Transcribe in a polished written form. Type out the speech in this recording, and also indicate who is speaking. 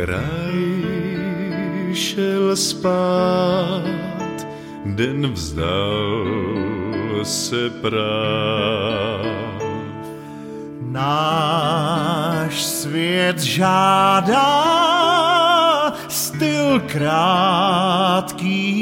Speaker 1: kraj šel spát, den vzdal se práv.
Speaker 2: Náš svět žádá styl krátký,